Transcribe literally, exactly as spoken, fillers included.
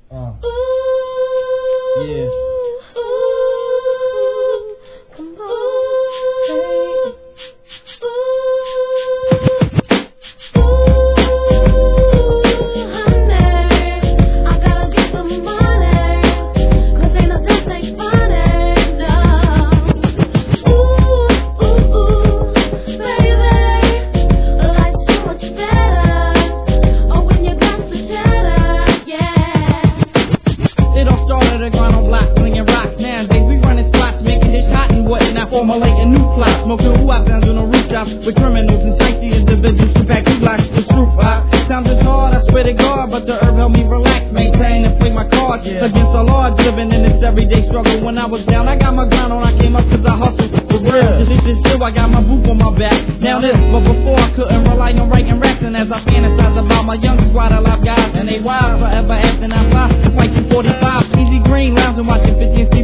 Uh. Yeah. Formulating new plots, smoking who out down to no rooftops with criminals and shiesty individuals who pack two blocks with roof out. Sounds is hard, I swear to God, but the herb helped me relax, maintain and play my cards yeah. against all odds, living in this everyday struggle. When I was down, I got my grind on, I came up cause I hustled for real. Yeah. This is still, I got my boot on my back. Now this, but before I couldn't rely on writing raps, and as I fantasize about my young squad of live guys, and they wild, forever acting out loud, like two forty-five, easy green, lounging, watching fifty and